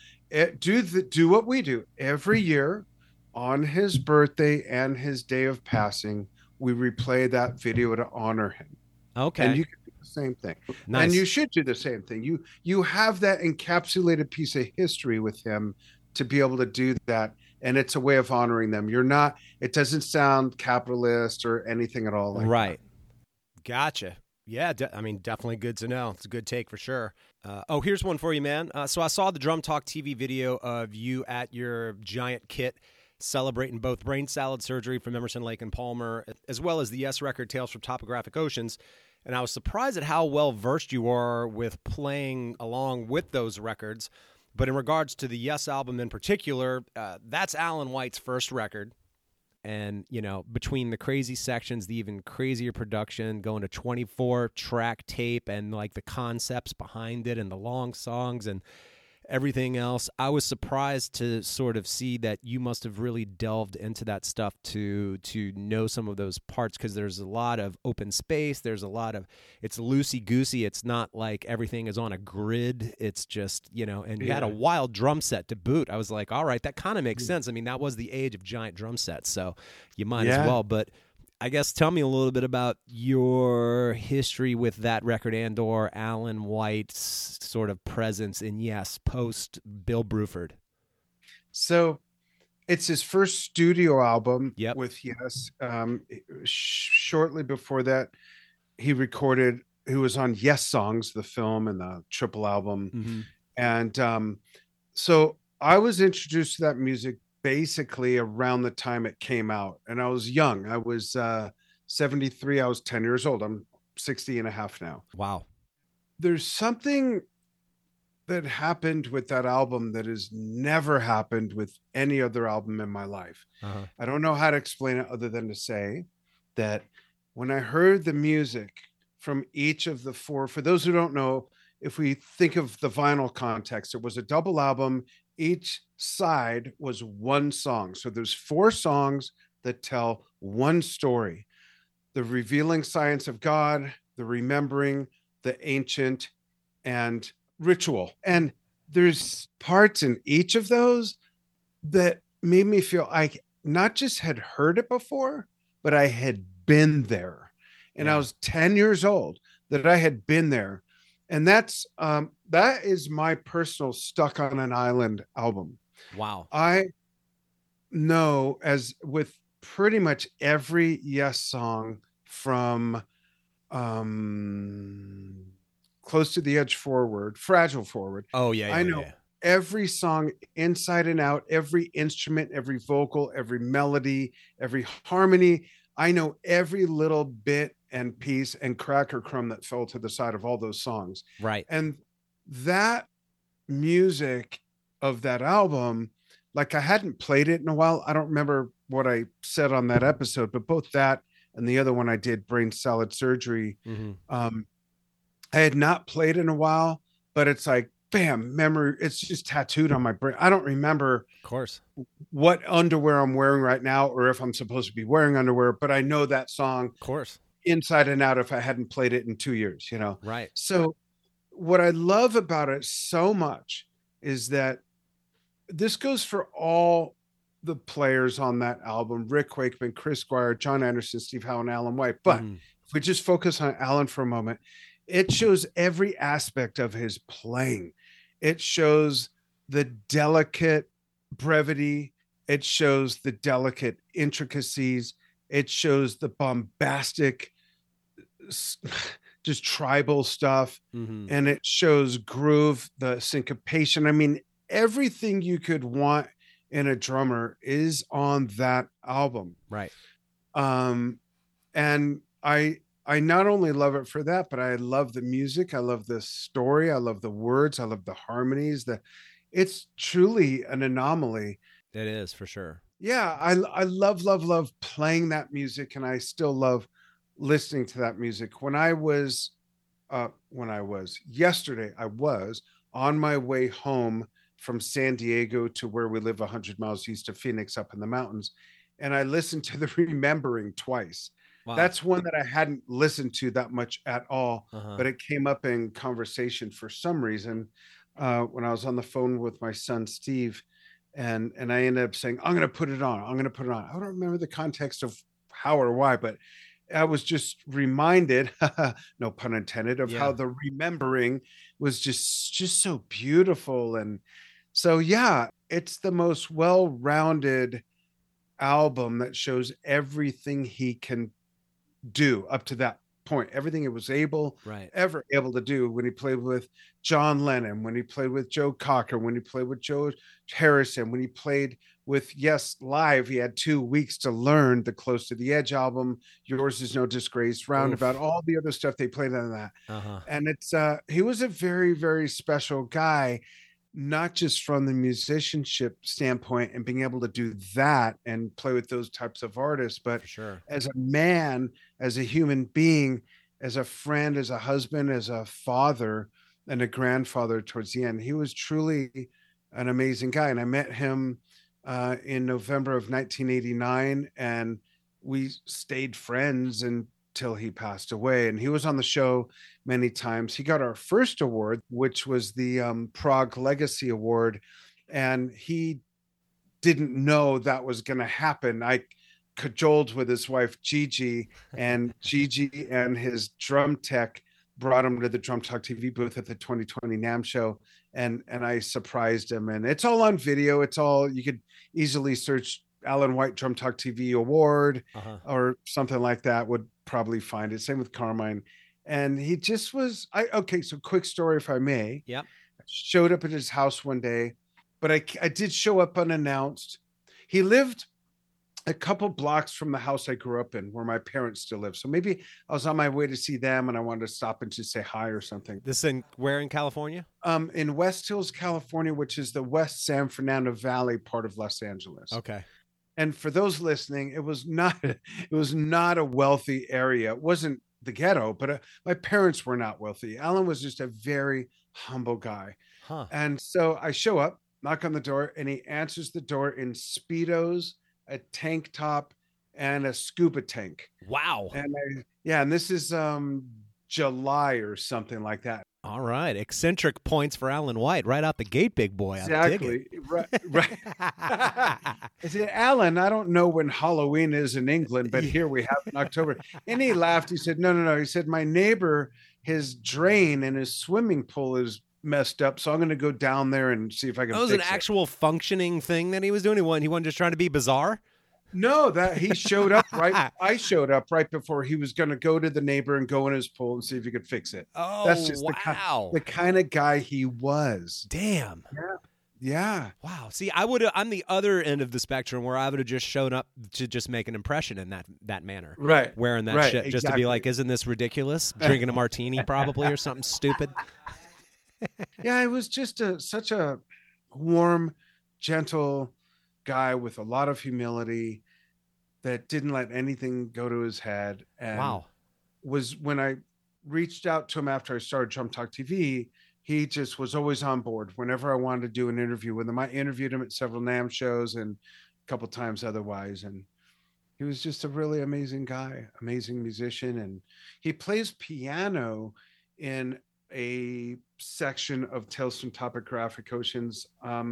C: do what we do every year on his birthday and his day of passing. We replay that video to honor him.
A: Okay.
C: And you can do the same thing.
A: Nice.
C: And you should do the same thing. You have that encapsulated piece of history with him to be able to do that. And it's a way of honoring them. It doesn't sound capitalist or anything at all.
A: Right. Gotcha. Yeah. Definitely good to know. It's a good take for sure. Here's one for you, man. So I saw the Drum Talk TV video of you at your giant kit celebrating both brain salad surgery from Emerson, Lake and Palmer, as well as the Yes record Tales from Topographic Oceans. And I was surprised at how well versed you are with playing along with those records. But in regards to the Yes album in particular, that's Alan White's first record. And, between the crazy sections, the even crazier production, going to 24-track tape and like the concepts behind it and the long songs and everything else, I was surprised to sort of see that you must have really delved into that stuff to know some of those parts, because there's a lot of open space. There's a lot of, it's loosey-goosey. It's not like everything is on a grid. It's just, and you had a wild drum set to boot. I was like, all right, that kind of makes sense. I mean, that was the age of giant drum sets, so you might as well. But I guess tell me a little bit about your history with that record and/or Alan White's sort of presence in Yes post Bill Bruford.
C: So it's his first studio album with Yes. Shortly before that, he was on Yes Songs, the film and the triple album. And so I was introduced to that music basically around the time it came out, and I was young. I was 73. I was 10 years old. I'm 60 and a half now.
A: Wow.
C: There's something that happened with that album that has never happened with any other album in my life. I don't know how to explain it other than to say that when I heard the music from each of the four, for those who don't know, if we think of the vinyl context, it was a double album. Each side was one song. So there's 4 songs that tell one story: the revealing science of God, the remembering, the ancient, and ritual. And there's parts in each of those that made me feel I not just had heard it before, but I had been there. And I was 10 years old that I had been there. And that is my personal Stuck on an Island album.
A: Wow.
C: I know, as with pretty much every Yes song from Close to the Edge forward, Fragile forward.
A: Oh, yeah,
C: I know every song inside and out, every instrument, every vocal, every melody, every harmony. I know every little bit and piece and cracker crumb that fell to the side of all those songs.
A: Right.
C: And that music of that album, like I hadn't played it in a while. I don't remember what I said on that episode, but both that and the other one I did, Brain Salad Surgery, I had not played in a while, but it's like, bam, memory. It's just tattooed on my brain. I don't remember,
A: of course,
C: what underwear I'm wearing right now, or if I'm supposed to be wearing underwear, but I know that song,
A: of course,
C: inside and out if I hadn't played it in 2 years, you know?
A: Right.
C: So what I love about it so much is that this goes for all the players on that album: Rick Wakeman, Chris Squire, John Anderson, Steve Howe, and Alan White. But if we just focus on Alan for a moment, it shows every aspect of his playing. It shows the delicate brevity. It shows the delicate intricacies. It shows the bombastic, just tribal stuff. And it shows groove, the syncopation. I mean, everything you could want in a drummer is on that album.
A: Right.
C: And I not only love it for that, but I love the music. I love the story. I love the words. I love the harmonies. It's truly an anomaly.
A: It is, for sure.
C: Yeah, I love playing that music, and I still love listening to that music. Yesterday, I was on my way home from San Diego to where we live 100 miles east of Phoenix up in the mountains, and I listened to the Remembering twice. Wow. That's one that I hadn't listened to that much at all, but it came up in conversation for some reason when I was on the phone with my son, Steve, and I ended up saying, I'm going to put it on. I don't remember the context of how or why, but I was just reminded, no pun intended, of how the Remembering was just so beautiful. And so, yeah, it's the most well-rounded album that shows everything he can do up to that point, everything it was ever able to do when he played with John Lennon, when he played with Joe Cocker, when he played with Joe Harrison, when he played with Yes live. He had 2 weeks to learn the Close to the Edge album, Yours Is No Disgrace, Roundabout, all the other stuff they played on that. And it's he was a very, very special guy, not just from the musicianship standpoint and being able to do that and play with those types of artists, but as a man, as a human being, as a friend, as a husband, as a father, and a grandfather towards the end. He was truly an amazing guy. And I met him in November of 1989, and we stayed friends until he passed away. And he was on the show many times. He got our first award, which was the Prague Legacy Award, and he didn't know that was going to happen. I cajoled with his wife Gigi, and Gigi and his drum tech brought him to the Drum Talk TV booth at the 2020 NAMM show, and I surprised him. And it's all on video. It's all, you could easily search Alan White Drum Talk TV Award or something like that, would probably find it. Same with Carmine. And he just was, so quick story, if I may.
A: Yep.
C: I showed up at his house one day, but I did show up unannounced. He lived a couple blocks from the house I grew up in, where my parents still live. So maybe I was on my way to see them and I wanted to stop and just say hi or something.
A: This where in California?
C: In West Hills, California, which is the West San Fernando Valley part of Los Angeles.
A: Okay.
C: And for those listening, it was not a wealthy area. It wasn't the ghetto, but my parents were not wealthy. Alan was just a very humble guy. And so I show up, knock on the door, and he answers the door in Speedos, a tank top, and a scuba tank.
A: Wow.
C: And this is July or something like that.
A: All right. Eccentric points for Alan White right out the gate, big boy.
C: Exactly. Right. I said, Alan, I don't know when Halloween is in England, but here we have it in October. And he laughed. He said, no. He said, my neighbor, his drain and his swimming pool is messed up, so I'm going to go down there and see if I can fix it.
A: That was an actual functioning thing that he was doing. He wasn't just trying to be bizarre?
C: No, that he showed up right. I showed up right before he was going to go to the neighbor and go in his pool and see if he could fix it. That's
A: Oh,
C: just
A: wow.
C: the kind of guy he was.
A: Damn.
C: Yeah.
A: Wow. See, I'm the other end of the spectrum where I would have just shown up to just make an impression in that manner.
C: Right.
A: Wearing that
C: Right,
A: shit just to be like, isn't this ridiculous? Drinking a martini probably or something stupid.
C: Yeah, it was just such a warm, gentle guy with a lot of humility that didn't let anything go to his head. And
A: Wow.
C: was when I reached out to him after I started Drum Talk TV, he just was always on board whenever I wanted to do an interview with him. I interviewed him at several NAMM shows and a couple times otherwise. And he was just a really amazing guy, amazing musician. And he plays piano in a section of Tales from Topographic Oceans.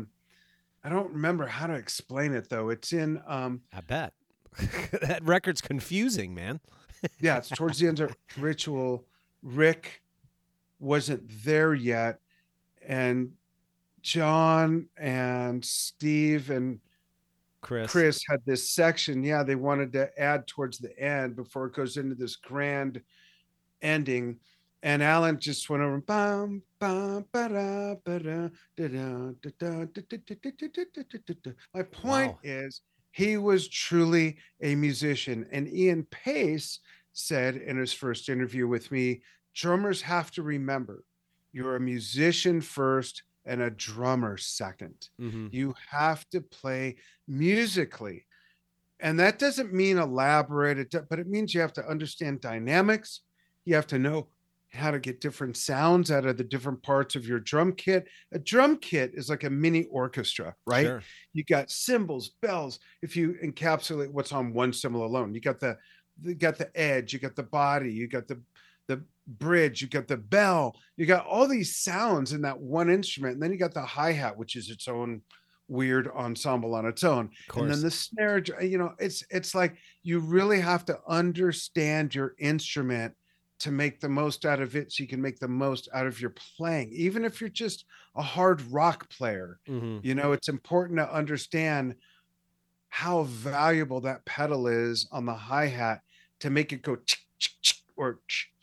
C: I don't remember how to explain it though. It's in
A: I bet. That record's confusing, man.
C: yeah, it's towards the end of Ritual. Rick wasn't there yet, and John and Steve and Chris had this section. Yeah, they wanted to add towards the end before it goes into this grand ending. And Alan just went over bum, bum, ba-da, ba-da, da-da, da-da, da-da. My point is he was truly a musician. And Ian Pace said in his first interview with me, drummers have to remember you're a musician first and a drummer second.
A: Mm-hmm.
C: You have to play musically. And that doesn't mean elaborate, but it means you have to understand dynamics. You have to know how to get different sounds out of the different parts of your drum kit. A drum kit is like a mini orchestra, right?
A: Sure.
C: You got cymbals, bells. If you encapsulate what's on one cymbal alone, you got the edge, you got the body, you got the bridge, you got the bell, you got all these sounds in that one instrument. And then you got the hi-hat, which is its own weird ensemble on its own. And then the snare, it's like you really have to understand your instrument to make the most out of it so you can make the most out of your playing. Even if you're just a hard rock player, it's important to understand how valuable that pedal is on the hi-hat to make it go or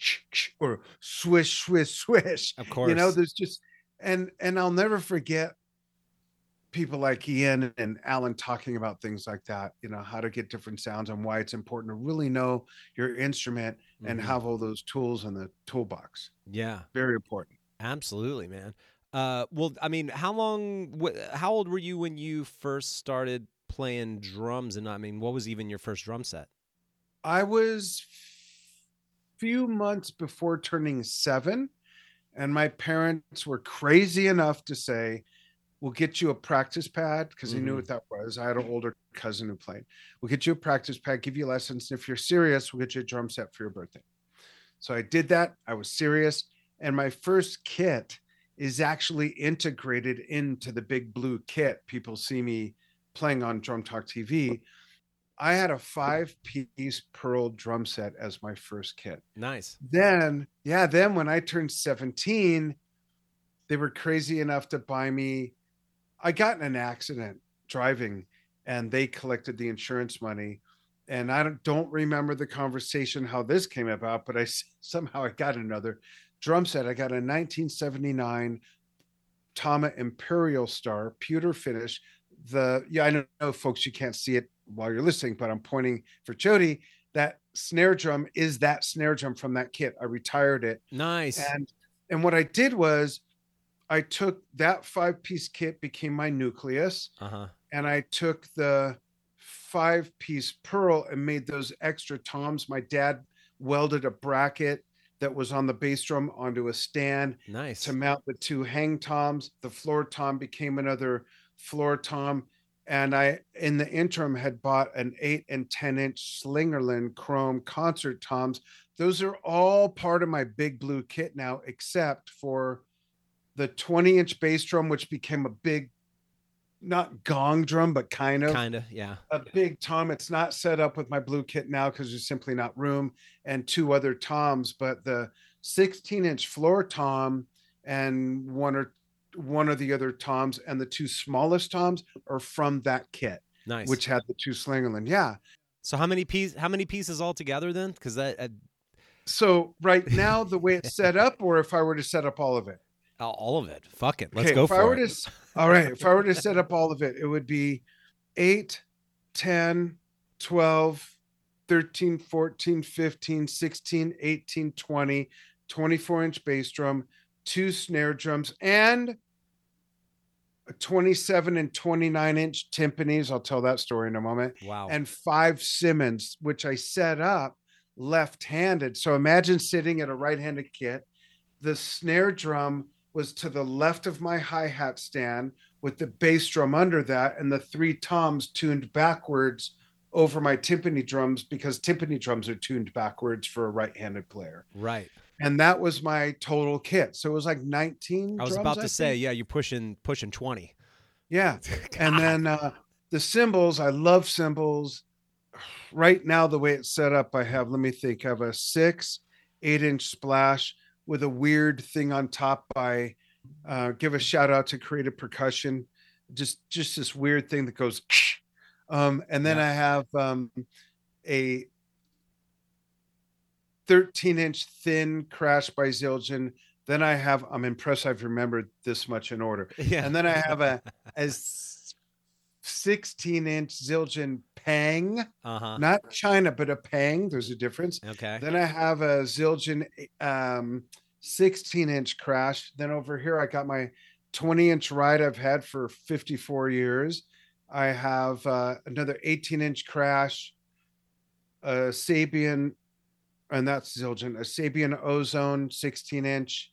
C: swish, swish, swish.
A: Of course.
C: There's just, and I'll never forget people like Ian and Alan talking about things like that, how to get different sounds and why it's important to really know your instrument and have all those tools in the toolbox.
A: Yeah.
C: Very important.
A: Absolutely, man. Well, I mean, how old were you when you first started playing drums? And I mean, what was even your first drum set?
C: I was few months before turning 7, and my parents were crazy enough to say, we'll get you a practice pad, because he knew what that was. I had an older cousin who played. We'll get you a practice pad, give you lessons. And if you're serious, we'll get you a drum set for your birthday. So I did that. I was serious. And my first kit is actually integrated into the Big Blue kit. People see me playing on Drum Talk TV. I had a 5-piece Pearl drum set as my first kit.
A: Nice.
C: Then when I turned 17, they were crazy enough to buy me. I got in an accident driving, and they collected the insurance money. And I don't remember the conversation, how this came about, but somehow I got another drum set. I got a 1979 Tama Imperial Star, pewter finish. I know folks, you can't see it while you're listening, but I'm pointing for Jody. That snare drum is that snare drum from that kit. I retired it.
A: Nice.
C: And what I did was I took that 5-piece kit, became my nucleus, and I took the 5-piece Pearl and made those extra toms. My dad welded a bracket that was on the bass drum onto a stand to mount the 2 hang toms. The floor tom became another floor tom. And I, in the interim, had bought an 8 and 10-inch Slingerland chrome concert toms. Those are all part of my Big Blue kit now, except for the 20-inch bass drum, which became a big, not gong drum, but kind of,
A: yeah,
C: a big tom. It's not set up with my blue kit now because there's simply not room, and 2 other toms. But the 16-inch floor tom and one of the other toms and the 2 smallest toms are from that kit.
A: Nice.
C: which had the 2 Slingerland. Yeah.
A: So how many pieces altogether then? Because that
C: So right now, the way it's set up, or if I were to set up all of it?
A: all of it. Fuck it. Let's
C: Okay,
A: go
C: if I
A: for
C: were
A: it.
C: to, all right. If I were to set up all of it, it would be 8, 10, 12, 13, 14, 15, 16, 18, 20, 24-inch bass drum, 2 snare drums, and a 27 and 29-inch timpanis. I'll tell that story in a moment.
A: Wow.
C: And 5 Simmons, which I set up left-handed. So imagine sitting at a right-handed kit. The snare drum was to the left of my hi-hat stand with the bass drum under that, and the 3 toms tuned backwards over my timpani drums, because timpani drums are tuned backwards for a right-handed player.
A: Right.
C: And that was my total kit. So it was like 19
A: I was
C: drums,
A: about to
C: I
A: say,
C: think.
A: yeah, you're pushing 20.
C: Yeah. And then the cymbals, I love cymbals. Right now, the way it's set up, I have a 6 8-inch splash with a weird thing on top by give a shout out to Creative Percussion. Just this weird thing that goes and then I have a 13-inch thin crash by Zildjian. Then I have, I'm impressed I've remembered this much in order.
A: Yeah.
C: And then I have a 16-inch Zildjian Pang, not China, but a Pang. There's a difference.
A: Okay.
C: Then I have a Zildjian 16-inch crash. Then over here, I got my 20-inch ride I've had for 54 years. I have another 18-inch crash, a Sabian, and that's Zildjian, a Sabian Ozone 16-inch,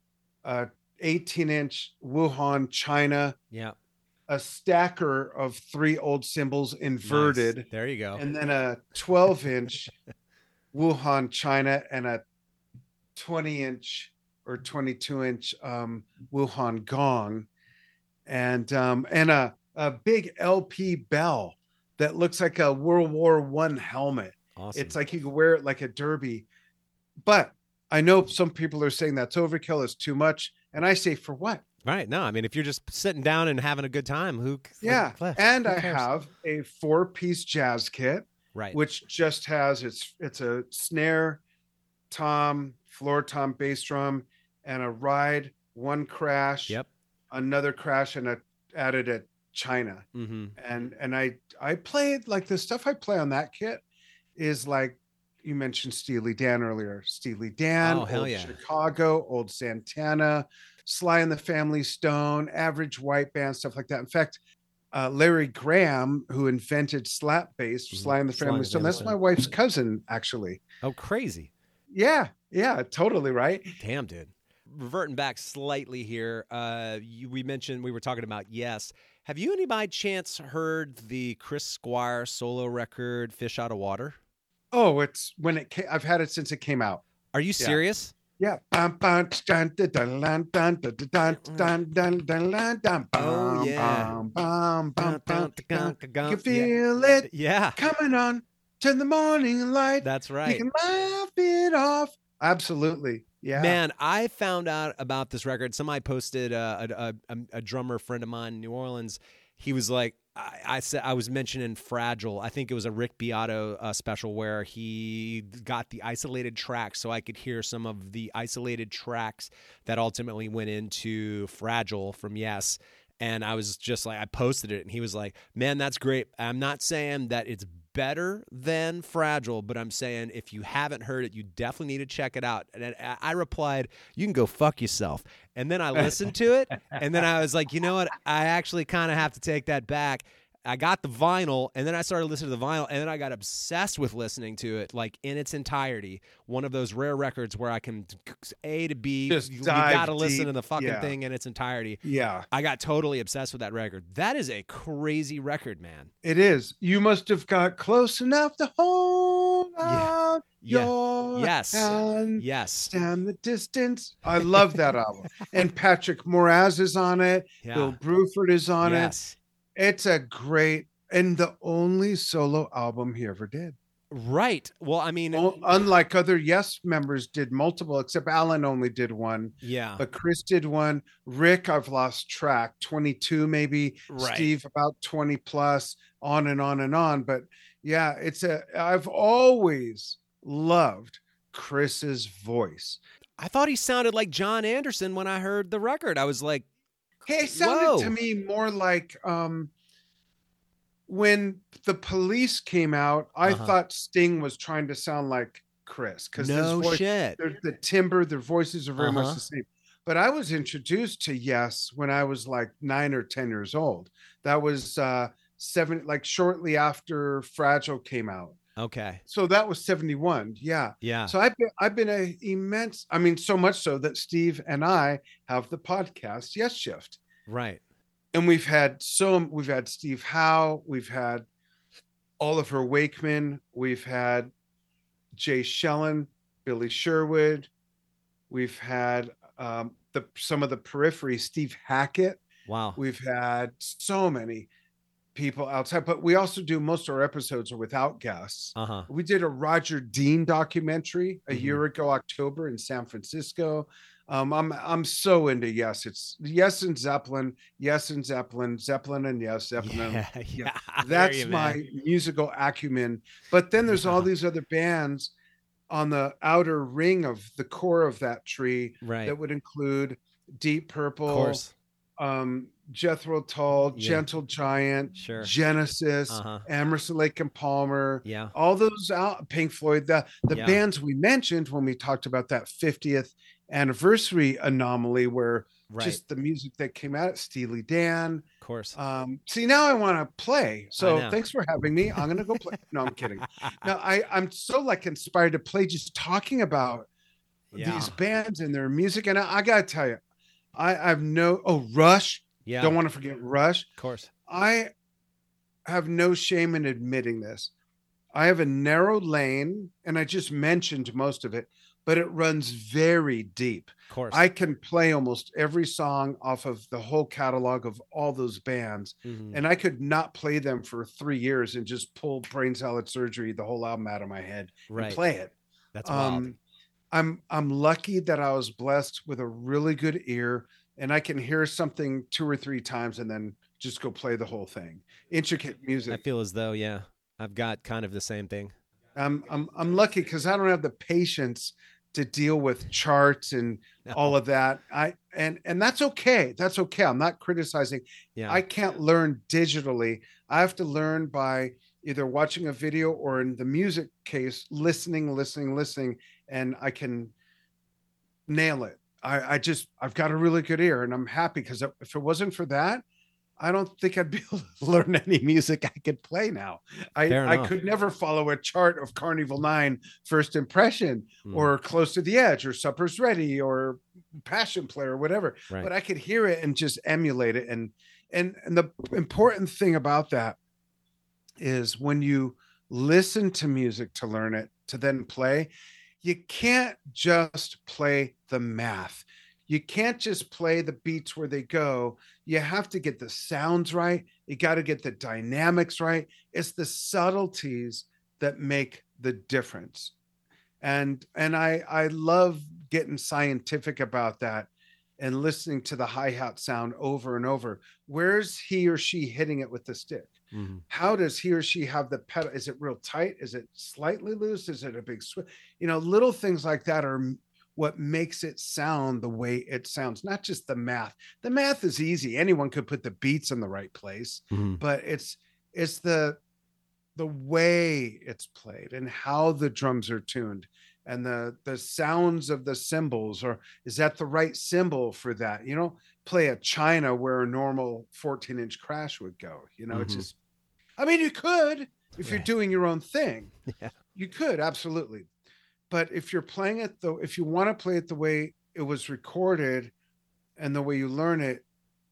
C: 18-inch Wuhan China.
A: Yeah.
C: A stacker of 3 old cymbals inverted.
A: Nice. There you go.
C: And then a 12-inch Wuhan China and a 20-inch or 22-inch Wuhan Gong, and a big LP bell that looks like a World War I helmet.
A: Awesome.
C: It's like you could wear it like a derby. But I know some people are saying that's overkill, it's too much. And I say, for what?
A: Right. No, I mean, if you're just sitting down and having a good time,
C: Yeah.
A: Like,
C: and
A: who
C: I
A: cares?
C: have a 4-piece jazz kit,
A: Right.
C: which just has it's a snare, tom, floor tom, bass drum, and a ride, 1 crash,
A: Yep.
C: another crash, and added a China.
A: Mm-hmm.
C: And I played, like, the stuff I play on that kit is like, you mentioned Steely Dan earlier. Steely Dan,
A: Oh, hell
C: old
A: yeah.
C: Chicago, old Santana, Sly and the Family Stone, Average White Band, stuff like that. In fact, Larry Graham, who invented slap bass, Sly and the Family Stone, that's my wife's cousin, actually.
A: Oh, crazy.
C: Yeah, totally right.
A: Damn, dude. Reverting back slightly here, we mentioned, we were talking about Yes. Have you any by chance heard the Chris Squire solo record, Fish Out of Water?
C: Oh, it's when it came, I've had it since it came out.
A: Are you serious?
C: Yeah. Oh,
A: yeah.
C: You feel it
A: Yeah.
C: coming on to the morning light.
A: That's
C: You
A: right.
C: can laugh it off. Absolutely. Yeah.
A: Man, I found out about this record. Somebody posted a drummer friend of mine in New Orleans. He was like, I said, I was mentioning Fragile. I think it was a Rick Beato special where he got the isolated tracks, so I could hear some of the isolated tracks that ultimately went into Fragile from Yes. And I was just like, I posted it, and he was like, man, that's great. I'm not saying that it's better than Fragile, but I'm saying if you haven't heard it, you definitely need to check it out. And I replied, you can go fuck yourself. And then I listened to it, and then I was like, you know what? I actually kind of have to take that back. I got the vinyl, and then I started listening to the vinyl, and then I got obsessed with listening to it, like in its entirety. One of those rare records where I can A to B,
C: Just
A: you
C: dive
A: got to listen
C: deep.
A: to the fucking
C: Yeah.
A: thing in its entirety.
C: Yeah,
A: I got totally obsessed with that record. That is a crazy record, man.
C: it is. You must have got close enough to hold out your
A: Yes.
C: hand.
A: Yes.
C: Stand the distance. I love that album. And Patrick Moraz is on it.
A: Yeah.
C: Bill Bruford is on it.
A: Yes.
C: It's a great, and the only solo album he ever did.
A: Right. Well, I mean,
C: unlike other Yes members did multiple, except Alan only did one.
A: yeah.
C: But Chris did one. Rick, I've lost track, 22 maybe.
A: Right.
C: Steve about 20 plus, on and on and on. But yeah, I've always loved Chris's voice.
A: I thought he sounded like John Anderson when I heard the record. I was like,
C: he sounded
A: whoa.
C: to me more like when the Police came out, I thought Sting was trying to sound like Chris, because
A: shit.
C: The timbre, their voices are very much the same. But I was introduced to Yes when I was like 9 or 10 years old. That was shortly after Fragile came out.
A: Okay.
C: So that was 71. Yeah.
A: Yeah.
C: So I've been so much so that Steve and I have the podcast Yes Shift.
A: Right.
C: And we've had Steve Howe, we've had Oliver Wakeman, we've had Jay Shellen, Billy Sherwood, we've had some of the Periphery, Steve Hackett.
A: Wow.
C: We've had so many people outside, but we also do most of our episodes are without guests. We did a Roger Dean documentary a year ago, October, in San Francisco. I'm so into Yes. It's Yes and Zeppelin, Zeppelin and Yes, Zeppelin.
A: Yeah.
C: That's my musical acumen. But then there's all these other bands on the outer ring of the core of that tree,
A: right,
C: that would include Deep Purple,
A: of course,
C: Jethro Tull, Gentle Giant, Genesis, Emerson, Lake and Palmer, all those Pink Floyd, the bands we mentioned when we talked about that 50th anniversary anomaly, where just the music that came out, Steely Dan,
A: of course.
C: See, now I want to play. So thanks for having me. I'm gonna go play. No, I'm kidding. Now I'm so inspired to play just talking about these bands and their music. And I gotta tell you, I've Rush. Yeah. Don't want to forget Rush.
A: Of course.
C: I have no shame in admitting this. I have a narrow lane, and I just mentioned most of it, but it runs very deep.
A: Of course.
C: I can play almost every song off of the whole catalog of all those bands, and I could not play them for 3 years and just pull Brain Salad Surgery, the whole album, out of my head and play it.
A: That's wild.
C: I'm lucky that I was blessed with a really good ear, and I can hear something 2 or 3 times and then just go play the whole thing. Intricate music.
A: I feel as though, I've got kind of the same thing.
C: I'm lucky because I don't have the patience to deal with charts and all of that. And that's okay. That's okay. I'm not criticizing. I can't learn digitally. I have to learn by either watching a video or, in the music case, listening, and I can nail it. I've got a really good ear, and I'm happy, because if it wasn't for that, I don't think I'd be able to learn any music I could play now. I could never follow a chart of Carnival 9 First Impression or Close to the Edge or Supper's Ready or Passion Play or whatever. Right. But I could hear it and just emulate it. And the important thing about that is, when you listen to music to learn it, to then play, you can't just play the math. You can't just play the beats where they go. You have to get the sounds right. You got to get the dynamics right. It's the subtleties that make the difference. And I love getting scientific about that and listening to the hi-hat sound over and over. Where's he or she hitting it with the stick? How does he or she have the pedal? Is it real tight? Is it slightly loose? Is it a big swing? Little things like that are what makes it sound the way it sounds, not just the math. The math is easy. Anyone could put the beats in the right place, but it's the way it's played and how the drums are tuned and the sounds of the cymbals, or is that the right cymbal for that? Play a China where a normal 14-inch crash would go. It's just, you could, if you're doing your own thing, you could, absolutely. But if you're playing it, though, if you want to play it the way it was recorded and the way you learn it,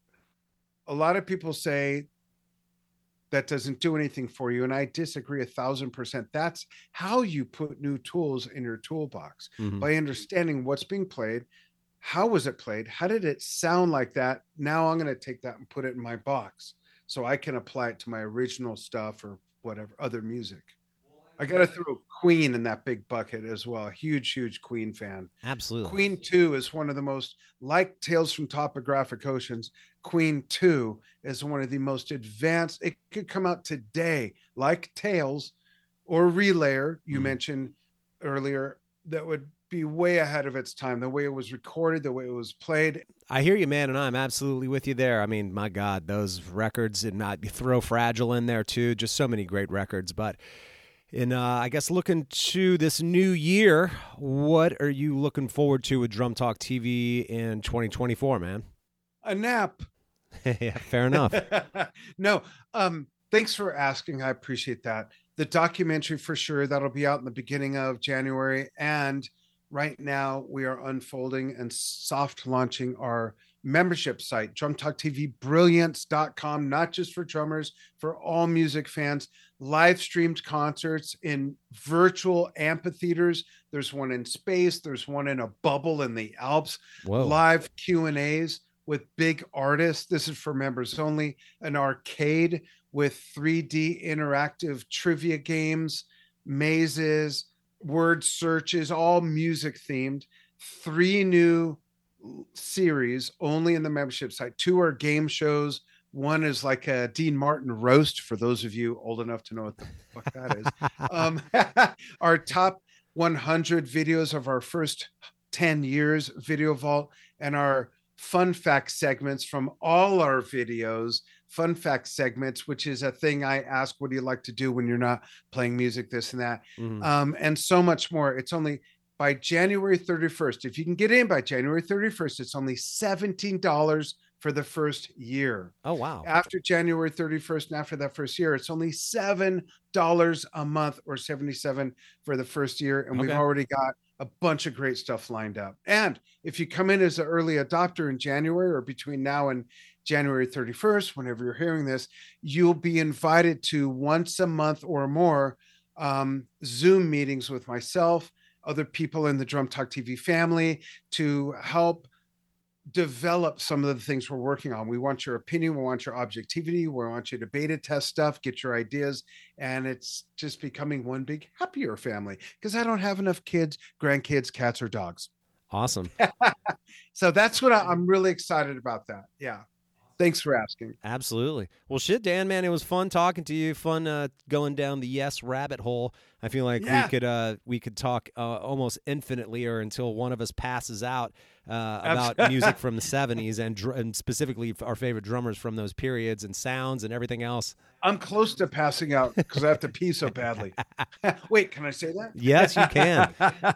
C: a lot of people say that doesn't do anything for you. And I disagree 1,000%. That's how you put new tools in your toolbox, by understanding what's being played. How was it played? How did it sound like that? Now I'm going to take that and put it in my box so I can apply it to my original stuff or whatever other music. I got to throw Queen in that big bucket as well. Huge Queen fan.
A: Absolutely.
C: Queen 2 is one of the most, like Tales from Topographic Oceans, Queen 2 is one of the most advanced. It could come out today, like Tales or Relayer, you mentioned earlier, that would be way ahead of its time. The way it was recorded, the way it was played.
A: I hear you, man, and I'm absolutely with you there. I mean, my God, those records, and you throw Fragile in there too. Just so many great records. But I guess looking to this new year, what are you looking forward to with Drum Talk TV in 2024, man?
C: A nap.
A: Yeah, fair enough.
C: No, thanks for asking. I appreciate that. The documentary for sure, that'll be out in the beginning of January. And right now we are unfolding and soft launching our membership site, drumtalktvbrilliance.com, not just for drummers, for all music fans. Live streamed concerts in virtual amphitheaters. There's one in space. There's one in a bubble in the Alps.
A: Whoa.
C: Live Q&As with big artists. This is for members only. An arcade with 3D interactive trivia games, mazes, word searches, all music themed. 3 new series only in the membership site. 2 are game shows. One is like a Dean Martin roast, for those of you old enough to know what the fuck that is. Our top 100 videos of our first 10 years video vault, and our fun fact segments from all our videos. Fun fact segments, which is a thing I ask, what do you like to do when you're not playing music, this and that, and so much more. It's only by January 31st. If you can get in by January 31st, it's only $17 for the first year.
A: Oh, wow.
C: After January 31st and after that first year, it's only $7 a month, or $77 for the first year. And we've already got a bunch of great stuff lined up. And if you come in as an early adopter in January, or between now and January 31st, whenever you're hearing this, you'll be invited to once a month or more Zoom meetings with myself, other people in the Drum Talk TV family, to help develop some of the things we're working on. We want your opinion. We want your objectivity. We want you to beta test stuff, get your ideas. And it's just becoming one big happier family, because I don't have enough kids, grandkids, cats, or dogs.
A: Awesome.
C: So that's what I'm really excited about that. Yeah. Thanks for asking.
A: Absolutely. Well, shit, Dan, man, it was fun talking to you. Fun going down the Yes rabbit hole. I feel like we could talk almost infinitely, or until one of us passes out, about music from the 70s and specifically our favorite drummers from those periods and sounds and everything else.
C: I'm close to passing out because I have to pee so badly. Wait, can I say that?
A: Yes, you can.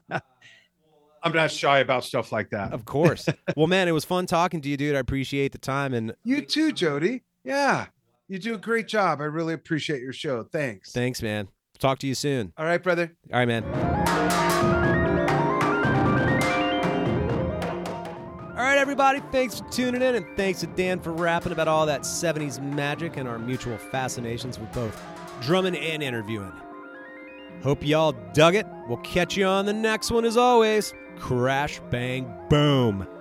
C: I'm not shy about stuff like that.
A: Of course. Well, man, it was fun talking to you, dude. I appreciate the time. And
C: you too, Jody. Yeah, you do a great job. I really appreciate your show. Thanks.
A: Thanks, man. Talk to you soon.
C: All right, brother.
A: All right, man. All right, everybody. Thanks for tuning in, and thanks to Dan for rapping about all that 70s magic and our mutual fascinations with both drumming and interviewing. Hope y'all dug it. We'll catch you on the next one as always. Crash, bang, boom.